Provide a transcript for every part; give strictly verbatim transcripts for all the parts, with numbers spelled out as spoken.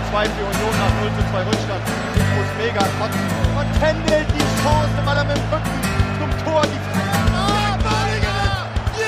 zwei für Union nach null zu zwei Rückstand. Ich muss mega kotzen. Und Kendall die Chance, weil er mit dem Rücken zum Tor die Freiheit. Ah, Badiger!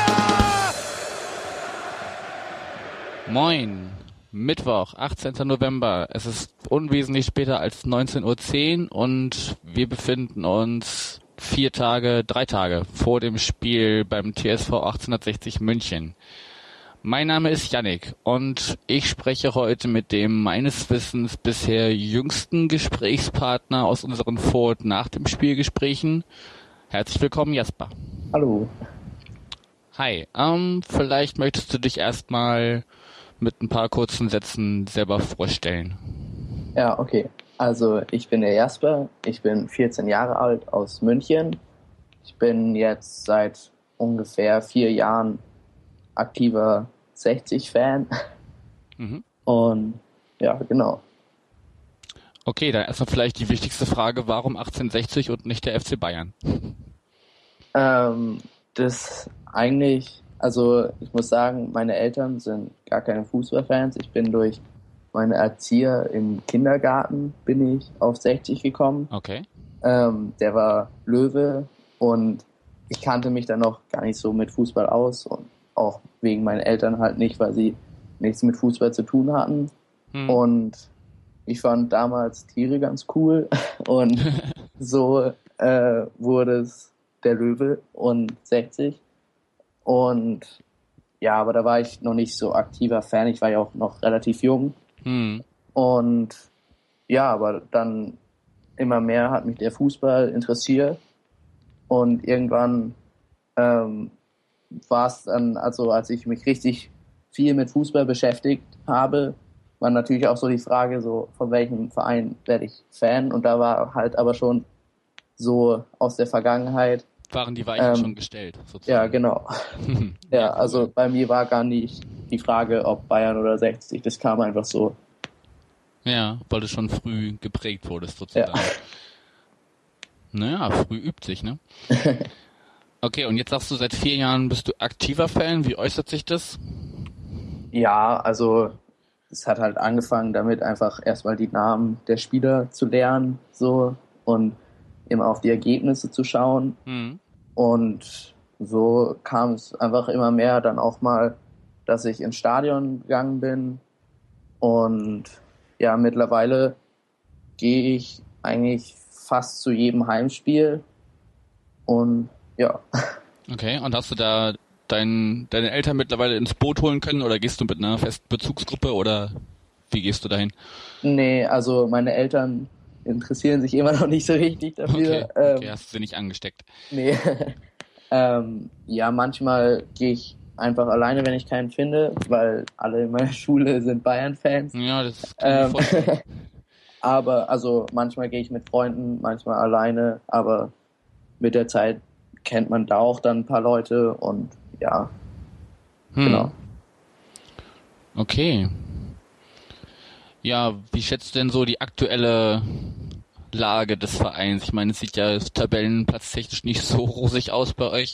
Ja! Moin, Mittwoch, achtzehnter November. Es ist unwesentlich später als neunzehn Uhr zehn und wir befinden uns vier Tage, drei Tage vor dem Spiel beim T S V achtzehnhundertsechzig München. Mein Name ist Yannick und ich spreche heute mit dem meines Wissens bisher jüngsten Gesprächspartner aus unseren Vor- und nach dem Spielgesprächen. Herzlich willkommen, Jasper. Hallo. Hi, ähm, vielleicht möchtest du dich erstmal mit ein paar kurzen Sätzen selber vorstellen. Ja, okay. Also ich bin der Jasper, ich bin vierzehn Jahre alt aus München. Ich bin jetzt seit ungefähr vier Jahren aktiver sechzig-Fan. Mhm. Und ja, genau. Okay, dann erstmal vielleicht die wichtigste Frage, warum achtzehnhundertsechzig und nicht der F C Bayern? Ähm, das eigentlich, also ich muss sagen, meine Eltern sind gar keine Fußballfans. Ich bin durch meine Erzieher im Kindergarten bin ich auf sechzig gekommen. Okay. Ähm, der war Löwe und ich kannte mich dann noch gar nicht so mit Fußball aus und auch wegen meinen Eltern halt nicht, weil sie nichts mit Fußball zu tun hatten. Hm. Und ich fand damals Tiere ganz cool und so äh, wurde es der Löwe und sechzig. Und ja, aber da war ich noch nicht so aktiver Fan. Ich war ja auch noch relativ jung. Hm. Und ja, aber dann immer mehr hat mich der Fußball interessiert. Und irgendwann ähm, war es dann, also als ich mich richtig viel mit Fußball beschäftigt habe, war natürlich auch so die Frage, so von welchem Verein werde ich Fan? Und da war halt aber schon so aus der Vergangenheit. Waren die Weichen ähm, schon gestellt, sozusagen. Ja, genau. ja, ja, also cool. Bei mir war gar nicht die Frage, ob Bayern oder sechzig, das kam einfach so. Ja, weil du schon früh geprägt wurdest, sozusagen. Ja. Naja, früh übt sich, ne? Okay, und jetzt sagst du, seit vier Jahren bist du aktiver Fan. Wie äußert sich das? Ja, also es hat halt angefangen damit, einfach erstmal die Namen der Spieler zu lernen, so, und immer auf die Ergebnisse zu schauen. Mhm. Und so kam es einfach immer mehr dann auch mal, dass ich ins Stadion gegangen bin. Und ja, mittlerweile gehe ich eigentlich fast zu jedem Heimspiel. Und ja. Okay, und hast du da dein, deine Eltern mittlerweile ins Boot holen können oder gehst du mit einer festen Bezugsgruppe oder wie gehst du dahin? Nee, also meine Eltern interessieren sich immer noch nicht so richtig dafür. Okay, okay ähm, hast du sie nicht angesteckt? Nee. ähm, ja, manchmal gehe ich einfach alleine, wenn ich keinen finde, weil alle in meiner Schule sind Bayern-Fans. Ja, das kann ich ähm, vorstellen. Aber, also manchmal gehe ich mit Freunden, manchmal alleine, aber mit der Zeit kennt man da auch dann ein paar Leute und ja, hm. genau. Okay. Ja, wie schätzt du denn so die aktuelle Lage des Vereins? Ich meine, es sieht ja tabellenplatztechnisch nicht so rosig aus bei euch.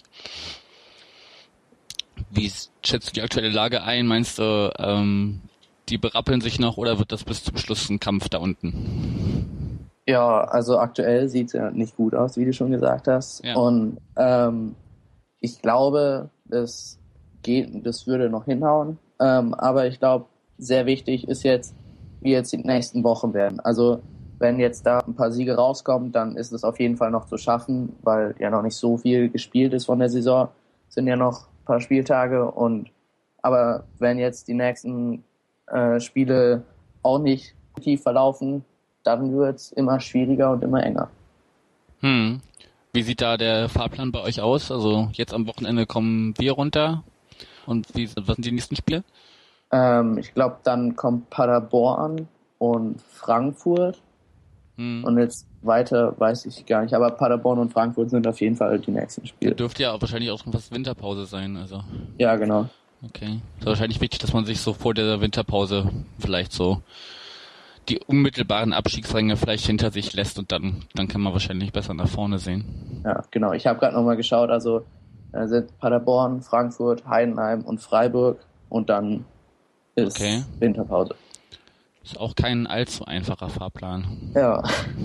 Wie schätzt du die aktuelle Lage ein? Meinst du, ähm, die berappeln sich noch oder wird das bis zum Schluss ein Kampf da unten? Ja, also aktuell sieht es ja nicht gut aus, wie du schon gesagt hast. Ja. Und ähm, ich glaube, das geht, das würde noch hinhauen. Ähm, aber ich glaube, sehr wichtig ist jetzt, wie jetzt die nächsten Wochen werden. Also wenn jetzt da ein paar Siege rauskommen, dann ist es auf jeden Fall noch zu schaffen, weil ja noch nicht so viel gespielt ist von der Saison. Es sind ja noch ein paar Spieltage und aber wenn jetzt die nächsten äh, Spiele auch nicht tief verlaufen, dann wird es immer schwieriger und immer enger. Hm. Wie sieht da der Fahrplan bei euch aus? Also jetzt am Wochenende kommen wir runter. Und wie, was sind die nächsten Spiele? Ähm, ich glaube, dann kommt Paderborn und Frankfurt. Hm. Und jetzt weiter weiß ich gar nicht. Aber Paderborn und Frankfurt sind auf jeden Fall die nächsten Spiele. Das dürfte ja wahrscheinlich auch schon fast Winterpause sein. Also. Ja, genau. Okay. Ist wahrscheinlich wichtig, dass man sich so vor der Winterpause vielleicht so die unmittelbaren Abstiegsränge vielleicht hinter sich lässt und dann, dann kann man wahrscheinlich besser nach vorne sehen. Ja, genau. Ich habe gerade nochmal geschaut, also äh, sind Paderborn, Frankfurt, Heidenheim und Freiburg und dann ist okay. Winterpause. Ist auch kein allzu einfacher Fahrplan. Ja.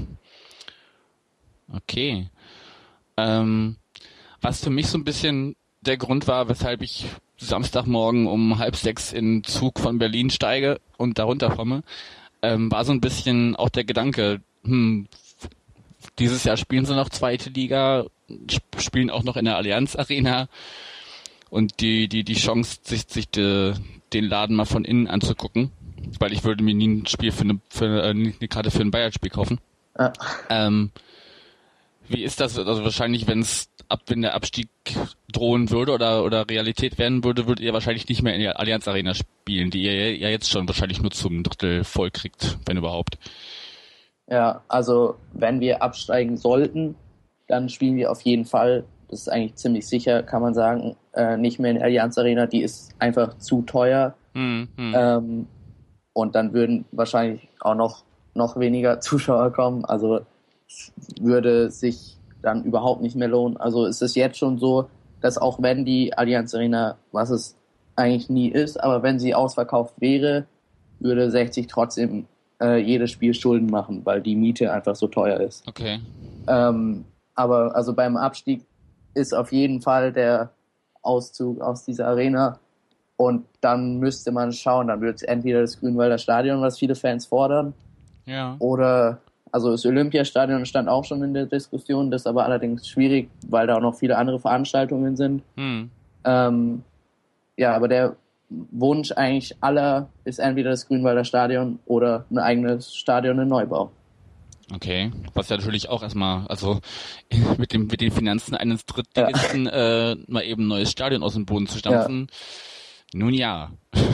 Okay. Ähm, was für mich so ein bisschen der Grund war, weshalb ich Samstagmorgen um halb sechs in den Zug von Berlin steige und da runterkomme, ähm, war so ein bisschen auch der Gedanke, hm, dieses Jahr spielen sie noch zweite Liga, sp- spielen auch noch in der Allianz Arena und die, die, die Chance, sich, sich de, den Laden mal von innen anzugucken, weil ich würde mir nie ein Spiel für eine, für eine, eine Karte für ein Bayern-Spiel kaufen. Ja. Ähm, wie ist das? Also wahrscheinlich, wenn es ab, wenn der Abstieg drohen würde oder oder Realität werden würde, würdet ihr wahrscheinlich nicht mehr in der Allianz Arena spielen, die ihr ja jetzt schon wahrscheinlich nur zum Drittel voll kriegt, wenn überhaupt. Ja, also wenn wir absteigen sollten, dann spielen wir auf jeden Fall, das ist eigentlich ziemlich sicher, kann man sagen, äh, nicht mehr in der Allianz Arena, die ist einfach zu teuer. Hm, hm. Ähm, und dann würden wahrscheinlich auch noch, noch weniger Zuschauer kommen. Also es würde sich dann überhaupt nicht mehr lohnen. Also es ist jetzt schon so, dass auch wenn die Allianz Arena, was es eigentlich nie ist, aber wenn sie ausverkauft wäre, würde sechzig trotzdem äh, jedes Spiel Schulden machen, weil die Miete einfach so teuer ist. Okay. Ähm, aber also beim Abstieg ist auf jeden Fall der Auszug aus dieser Arena. Und dann müsste man schauen, dann wird es entweder das Grünwalder Stadion, was viele Fans fordern, Ja. oder, also das Olympiastadion stand auch schon in der Diskussion, das ist aber allerdings schwierig, weil da auch noch viele andere Veranstaltungen sind. Hm. Ähm, ja, aber der Wunsch eigentlich aller ist entweder das Grünwalder Stadion oder ein eigenes Stadion in Neubau. Okay. Was ja natürlich auch erstmal, also mit dem mit den Finanzen eines Drittligisten ja. äh, mal eben ein neues Stadion aus dem Boden zu stampfen. Ja. Nun ja.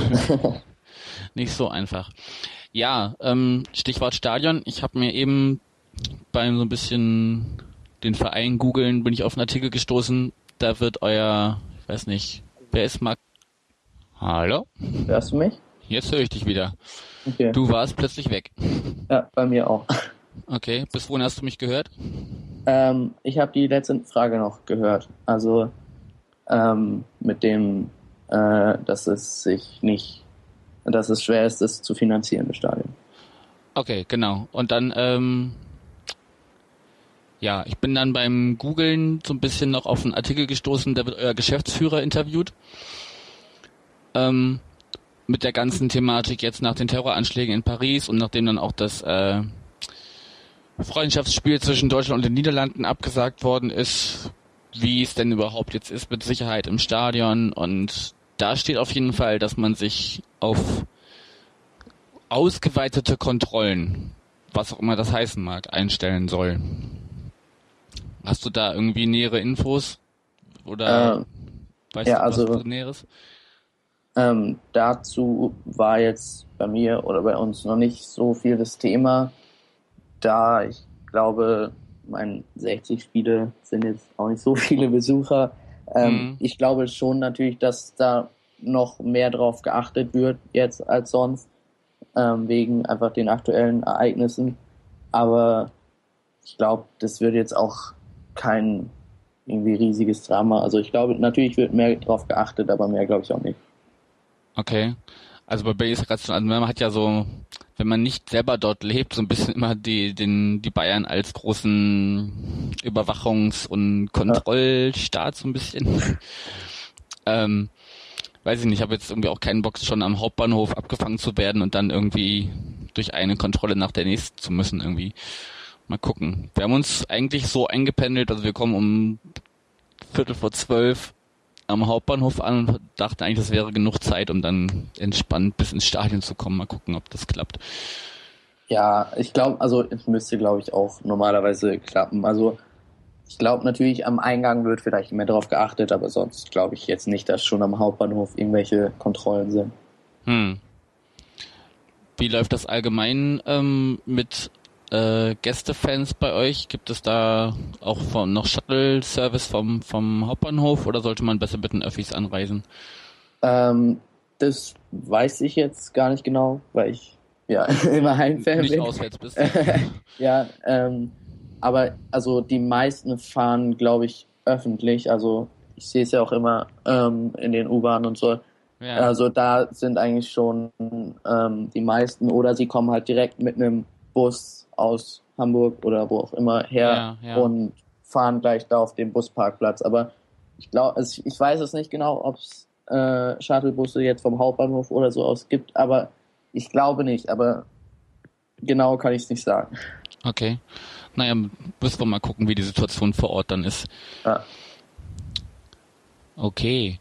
Nicht so einfach. Ja, ähm, Stichwort Stadion. Ich habe mir eben beim so ein bisschen den Verein googeln, bin ich auf einen Artikel gestoßen. Da wird euer, ich weiß nicht, wer ist Marc? Hallo? Hörst du mich? Jetzt höre ich dich wieder. Okay. Du warst plötzlich weg. Ja, bei mir auch. Okay, bis wohin hast du mich gehört? Ähm, ich habe die letzte Frage noch gehört. Also ähm, mit dem, äh, dass es sich nicht, dass es schwer ist, das zu finanzieren, das Stadion. Okay, genau. Und dann, ähm, ja, ich bin dann beim Googlen so ein bisschen noch auf einen Artikel gestoßen, da wird euer Geschäftsführer interviewt. Ähm, mit der ganzen Thematik jetzt nach den Terroranschlägen in Paris und nachdem dann auch das äh, Freundschaftsspiel zwischen Deutschland und den Niederlanden abgesagt worden ist, wie es denn überhaupt jetzt ist mit Sicherheit im Stadion. Und da steht auf jeden Fall, dass man sich auf ausgeweitete Kontrollen, was auch immer das heißen mag, einstellen soll. Hast du da irgendwie nähere Infos? Oder ähm, weißt ja, du was also, Näheres? Ähm, dazu war jetzt bei mir oder bei uns noch nicht so viel das Thema, da ich glaube, mein sechzig Spiele sind jetzt auch nicht so viele Besucher. Ähm, mhm. Ich glaube schon natürlich, dass da noch mehr drauf geachtet wird jetzt als sonst, ähm, wegen einfach den aktuellen Ereignissen. Aber ich glaube, das wird jetzt auch kein irgendwie riesiges Drama. Also ich glaube, natürlich wird mehr drauf geachtet, aber mehr glaube ich auch nicht. Okay. Also bei Bay ist also man hat ja so, wenn man nicht selber dort lebt, so ein bisschen immer die, den, die Bayern als großen Überwachungs- und Kontrollstaat so ein bisschen. ähm, weiß ich nicht, ich habe jetzt irgendwie auch keinen Bock, schon am Hauptbahnhof abgefangen zu werden und dann irgendwie durch eine Kontrolle nach der nächsten zu müssen irgendwie. Mal gucken. Wir haben uns eigentlich so eingependelt, also wir kommen um Viertel vor zwölf am Hauptbahnhof an und dachte eigentlich, das wäre genug Zeit, um dann entspannt bis ins Stadion zu kommen. Mal gucken, ob das klappt. Ja, ich glaube, also es müsste, glaube ich, auch normalerweise klappen. Also ich glaube natürlich, am Eingang wird vielleicht mehr darauf geachtet, aber sonst glaube ich jetzt nicht, dass schon am Hauptbahnhof irgendwelche Kontrollen sind. Hm. Wie läuft das allgemein ähm, mit äh, Gästefans bei euch? Gibt es da auch von, noch Shuttle-Service vom, vom Hauptbahnhof oder sollte man besser mit den Öffis anreisen? Ähm, das weiß ich jetzt gar nicht genau, weil ich ja immer Heimfan bin. Nicht auswärts bist. Ja, ähm, aber also die meisten fahren, glaube ich, öffentlich. Also ich sehe es ja auch immer ähm, in den U-Bahnen und so. Ja. Also da sind eigentlich schon ähm, die meisten, oder sie kommen halt direkt mit einem Bus aus Hamburg oder wo auch immer her ja, ja. und fahren gleich da auf den Busparkplatz. Aber ich glaube, also ich weiß es nicht genau, ob es äh, Shuttlebusse jetzt vom Hauptbahnhof oder so aus gibt, aber ich glaube nicht. Aber genau kann ich es nicht sagen. Okay. Naja, müssen wir mal gucken, wie die Situation vor Ort dann ist. Ja. Okay.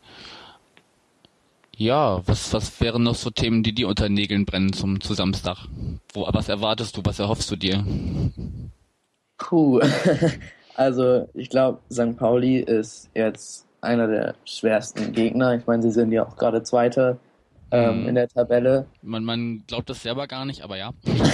Ja, was, was wären noch so Themen, die dir unter den Nägeln brennen zum, zu Samstag? Wo, was erwartest du, was erhoffst du dir? Puh. Also ich glaube, Sankt Pauli ist jetzt einer der schwersten Gegner. Ich meine, sie sind ja auch gerade Zweiter ähm, Mhm. in der Tabelle. Man, man glaubt das selber gar nicht, aber ja.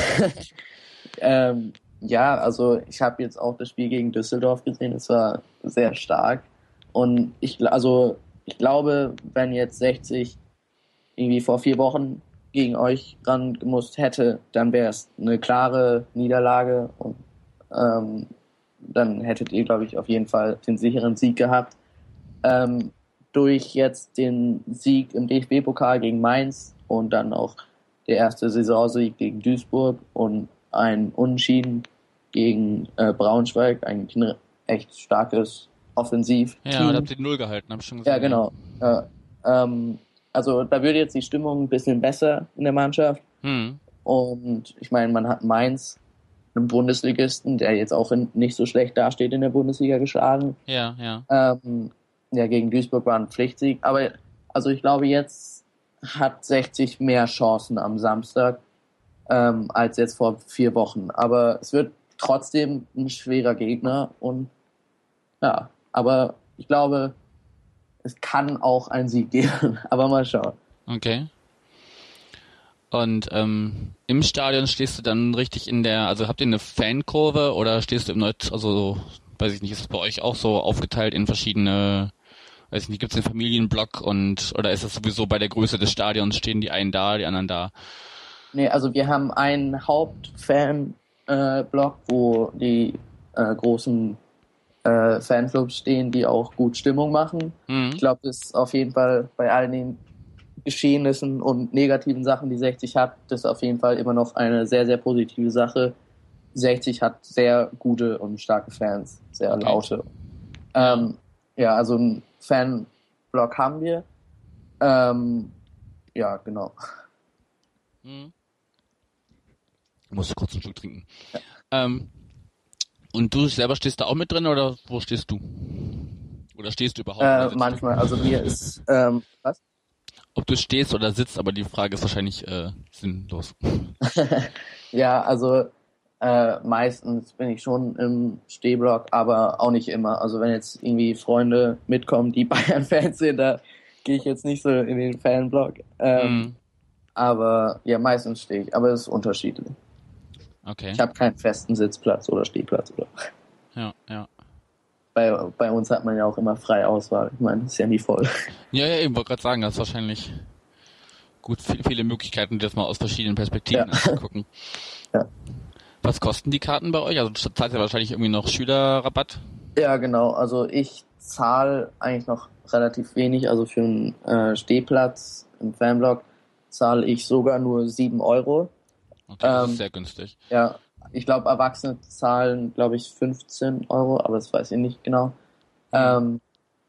ähm, ja, also ich habe jetzt auch das Spiel gegen Düsseldorf gesehen. Es war sehr stark. Und ich, gl- also ich glaube, wenn jetzt sechzig irgendwie vor vier Wochen gegen euch ran gemusst hätte, dann wäre es eine klare Niederlage und ähm, dann hättet ihr, glaube ich, auf jeden Fall den sicheren Sieg gehabt. Ähm, durch jetzt den Sieg im D F B-Pokal gegen Mainz und dann auch der erste Saisonsieg gegen Duisburg und ein Unentschieden gegen äh, Braunschweig, eigentlich ein echt starkes Offensivteam. Ja, da habt ihr die Null gehalten, hab ich schon gesehen. Ja, genau. Ja, ähm, also da wird jetzt die Stimmung ein bisschen besser in der Mannschaft. Hm. Und ich meine, man hat Mainz, einen Bundesligisten, der jetzt auch in, nicht so schlecht dasteht in der Bundesliga, geschlagen. Ja, ja. Ähm, ja, gegen Duisburg war ein Pflichtsieg. Aber also ich glaube, jetzt hat sechzig mehr Chancen am Samstag ähm, als jetzt vor vier Wochen. Aber es wird trotzdem ein schwerer Gegner. Und ja, aber ich glaube, es kann auch einen Sieg geben. Aber mal schauen. Okay. Und ähm, im Stadion stehst du dann richtig in der, also habt ihr eine Fankurve oder stehst du im Neut, also weiß ich nicht, ist es bei euch auch so aufgeteilt in verschiedene, weiß ich nicht, gibt es einen Familienblock und oder ist es sowieso bei der Größe des Stadions, stehen die einen da, die anderen da? Nee, also wir haben einen Hauptfan-Block, äh, wo die äh, großen äh, Fanclubs stehen, die auch gut Stimmung machen. Mhm. Ich glaube, das ist auf jeden Fall bei all den Geschehnissen und negativen Sachen, die sechzig hat, das ist auf jeden Fall immer noch eine sehr, sehr positive Sache. sechzig hat sehr gute und starke Fans, sehr Okay. laute. Ähm, ja, also einen Fanblock haben wir. Ähm, ja, genau. Mhm. Ich muss kurz einen Schluck trinken. Ähm, und du selber stehst da auch mit drin oder wo stehst du? Oder stehst du überhaupt? oder Äh, sitzt manchmal, also mir ist, ähm, was? du? Ob du stehst oder sitzt, aber die Frage ist wahrscheinlich äh, sinnlos. Ja, also äh, meistens bin ich schon im Stehblock, aber auch nicht immer. Also wenn jetzt irgendwie Freunde mitkommen, die Bayern-Fans sind, da gehe ich jetzt nicht so in den Fanblock. Ähm, Mhm. Aber ja, meistens stehe ich. Aber es ist unterschiedlich. Okay. Ich habe keinen festen Sitzplatz oder Stehplatz. Oder. Ja, ja. Bei, bei uns hat man ja auch immer freie Auswahl. Ich meine, das ist ja nie voll. Ja, ja, ich wollte gerade sagen, das ist wahrscheinlich gut, viele, viele Möglichkeiten, das mal aus verschiedenen Perspektiven Ja. anzugucken. Ja. Was kosten die Karten bei euch? Also zahlt ihr wahrscheinlich irgendwie noch Schülerrabatt? Ja, genau. Also ich zahle eigentlich noch relativ wenig. Also für einen äh, Stehplatz im Fanblock zahle ich sogar nur sieben Euro. Okay, das Ähm, ist sehr günstig. Ja, ich glaube, Erwachsene zahlen, glaube ich, fünfzehn Euro, aber das weiß ich nicht genau. Ähm,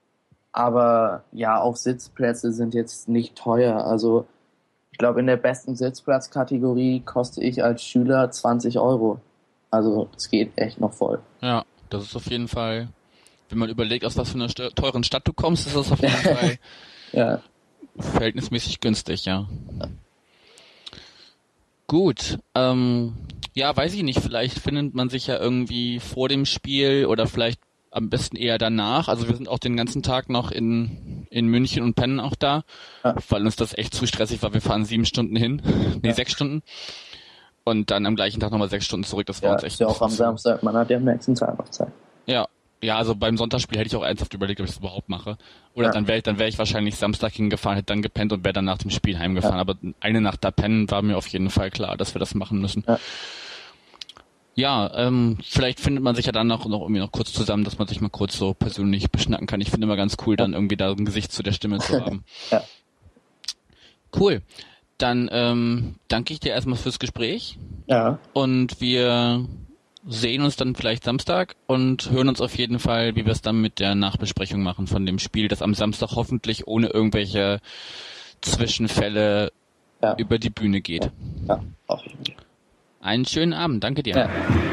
aber ja, auch Sitzplätze sind jetzt nicht teuer. Also ich glaube, in der besten Sitzplatzkategorie koste ich als Schüler zwanzig Euro. Also es geht echt noch voll. Ja, das ist auf jeden Fall, wenn man überlegt, aus was für einer st- teuren Stadt du kommst, ist das auf jeden Fall Ja, verhältnismäßig günstig, ja. Gut, ähm, ja, weiß ich nicht, vielleicht findet man sich ja irgendwie vor dem Spiel oder vielleicht am besten eher danach. Also wir sind auch den ganzen Tag noch in, in München und pennen auch da, Ja. weil uns das echt zu stressig war. Wir fahren sieben Stunden hin, nee, Ja. sechs Stunden und dann am gleichen Tag nochmal sechs Stunden zurück. Das war ja, uns echt ist ja auch am zu- Samstag. Man hat ja am nächsten Tag noch Zeit. Ja, ja, also beim Sonntagsspiel hätte ich auch ernsthaft überlegt, ob ich das überhaupt mache. Oder Ja. dann wäre ich, dann wäre ich wahrscheinlich Samstag hingefahren, hätte dann gepennt und wäre dann nach dem Spiel heimgefahren. Aber eine Nacht da pennen war mir auf jeden Fall klar, dass wir das machen müssen. Ja. Ja, ähm, vielleicht findet man sich ja dann noch, noch irgendwie noch kurz zusammen, dass man sich mal kurz so persönlich beschnacken kann. Ich finde immer ganz cool, dann irgendwie da ein Gesicht zu der Stimme zu haben. Ja. Cool. Dann ähm, danke ich dir erstmal fürs Gespräch. Ja. Und wir sehen uns dann vielleicht Samstag und hören uns auf jeden Fall, wie wir es dann mit der Nachbesprechung machen von dem Spiel, das am Samstag hoffentlich ohne irgendwelche Zwischenfälle ja. über die Bühne geht. Ja, auf jeden Fall. Einen schönen Abend. Danke dir. Ja.